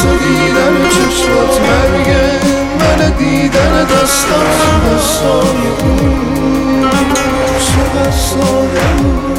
واسه دیدن چشمات مرگه، من دیدن دستات چقدر ساده بود، چقدر ساده بود.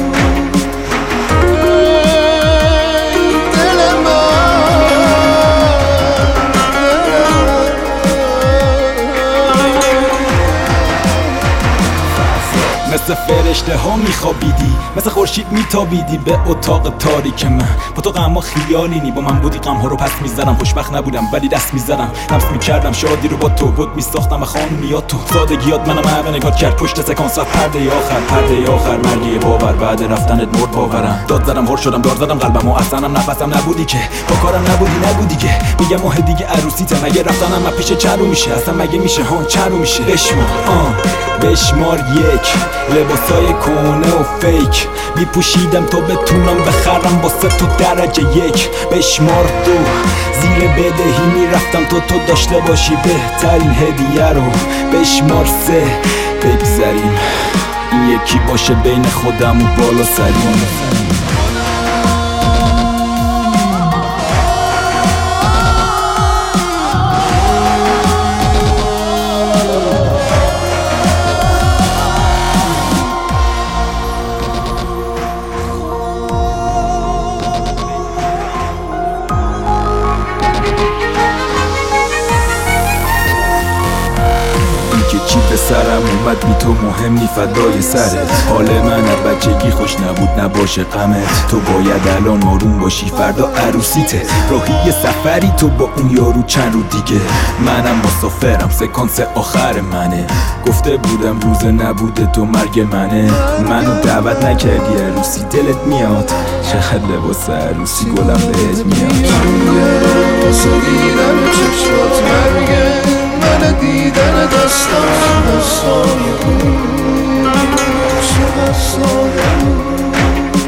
مثل فرشته ها میخوابیدی، مثل خورشید میتابیدی به اتاق تاریک من. با تو غم ها خیالی نی، با من بودی غم ها رو پس میزدم. خوشبخت نبودم ولی دست میزدم، لمس میکردم شادی رو با تو. بود میساختم و خانومیات تو، سادگیات منم همه نگاه کرد پشت سکانس و پرده آخر. پرده آخر مرگی باور، بعد رفتنت مرد باورم. داد زدم هر شدم دار زدم قلبم و اصلا نفسم نبودی که، با کارم نبودی نگو دیگه. میگم ماه دیگه عروسیته، مگه رفتنم من پیش چرو میشه؟ اصلا مگه میشه ها چرو میشه؟ بشمار یک لباسای کهنه و فیک میپوشیدم تا بتونم بخرم واسه تو درجه یک. بشمار دو زیر بدهی میرفتم تو داشته باشی بهترین هدیه رو. بشمار سه بگذریم این یکی باشه بین خودم و بالا سریم. چی به سرم اومد بی تو مهم نی فدای سرت. حال من بچگی خوش نبود نباشه غمت. تو باید الان آروم باشی فردا عروسیته. راهی سفری تو با اون یارو چند رو دیگه. منم مسافرم سکانس آخر منه. گفته بودم روز نبوده تو مرگ منه. منو دعوت نکردی عروسی دلت میاد. چقدر لباس عروسی گلم بهت میاد. واسه دیدن چشمات مرگه، من دیدن دستات چقدر ساده بود، چقدر ساده بود.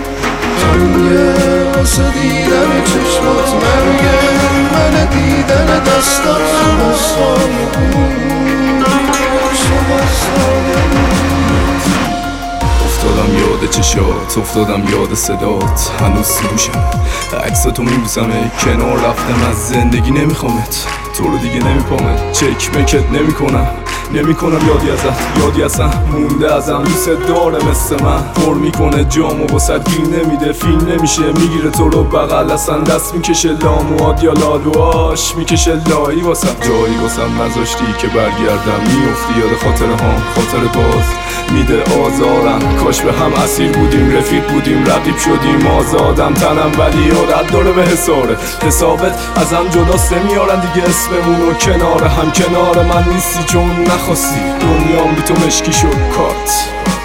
واسه دیدن چشمات مرگه، من دیدن دستات چقدر ساده بود، چقدر ساده بود. افتادم یاد چشات، افتادم یاد صدات. هنوز سروشم عکستو میبوسم کنار رفتم از زندگی نمیخوامت. تو رو دیگه نمیپامت، چک مکت نمیکنم یادی ازم مونده ازم. دوست داره مثل من پر میکنه جامو واسد گیر نمیده فیل نمیشه. میگیره تو رو بغل اصلا دست میکشه لاموات یا لالواش میکشه لایی واسم. جایی واسم نذاشتی که برگردم، میافتی یاد خاطر باز میده آزارم. کاش به هم اسیر بودیم رفیق بودیم رقیب شدیم آزادم تنم ولی عادت داره به حسابت ازم جداست نمیارن دیگه اسممونو کنار هم. کنار من نیستی چون نخواستی، دنیام بی تو مشکی شد کات.